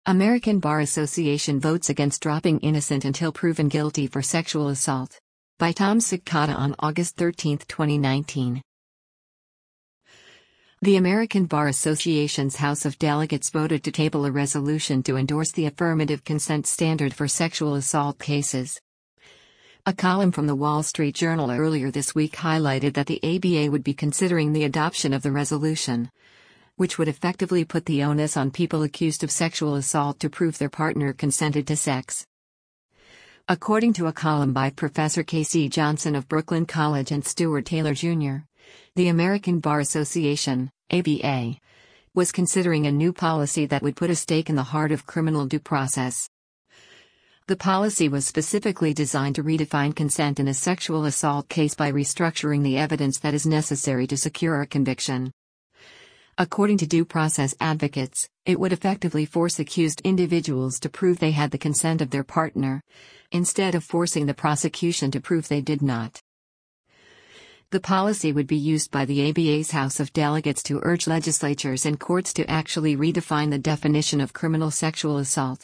American Bar Association votes against dropping innocent until proven guilty for sexual assault. By Tom Sikata on August 13, 2019. The American Bar Association's House of Delegates voted to table a resolution to endorse the affirmative consent standard for sexual assault cases. A column from the Wall Street Journal earlier this week highlighted that the ABA would be considering the adoption of the resolution, which would effectively put the onus on people accused of sexual assault to prove their partner consented to sex. According to a column by Professor K.C. Johnson of Brooklyn College and Stuart Taylor Jr., the American Bar Association, ABA, was considering a new policy that would put a stake in the heart of criminal due process. The policy was specifically designed to redefine consent in a sexual assault case by restructuring the evidence that is necessary to secure a conviction. According to due process advocates, it would effectively force accused individuals to prove they had the consent of their partner, instead of forcing the prosecution to prove they did not. The policy would be used by the ABA's House of Delegates to urge legislatures and courts to actually redefine the definition of criminal sexual assault.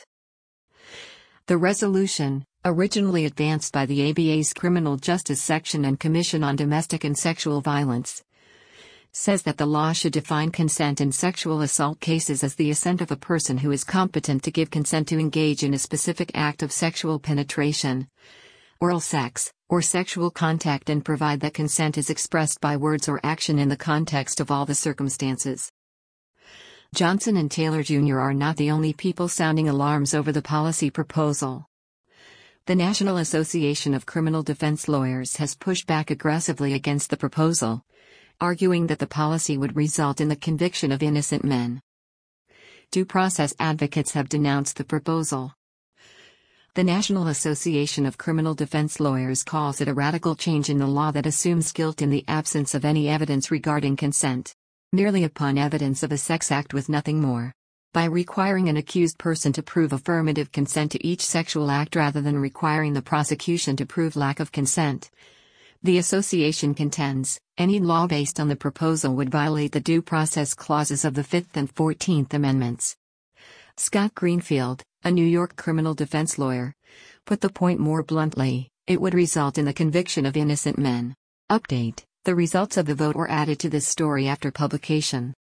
The resolution, originally advanced by the ABA's Criminal Justice Section and Commission on Domestic and Sexual Violence, says that the law should define consent in sexual assault cases as the assent of a person who is competent to give consent to engage in a specific act of sexual penetration, oral sex, or sexual contact, and provide that consent is expressed by words or action in the context of all the circumstances. Johnson and Taylor Jr. are not the only people sounding alarms over the policy proposal. The National Association of Criminal Defense Lawyers has pushed back aggressively against the proposal, arguing that the policy would result in the conviction of innocent men. Due process advocates have denounced the proposal. The National Association of Criminal Defense Lawyers calls it a radical change in the law that assumes guilt in the absence of any evidence regarding consent, merely upon evidence of a sex act with nothing more. By requiring an accused person to prove affirmative consent to each sexual act rather than requiring the prosecution to prove lack of consent, the association contends, any law based on the proposal would violate the due process clauses of the 5th and 14th Amendments. Scott Greenfield, a New York criminal defense lawyer, put the point more bluntly: it would result in the conviction of innocent men. Update: the results of the vote were added to this story after publication.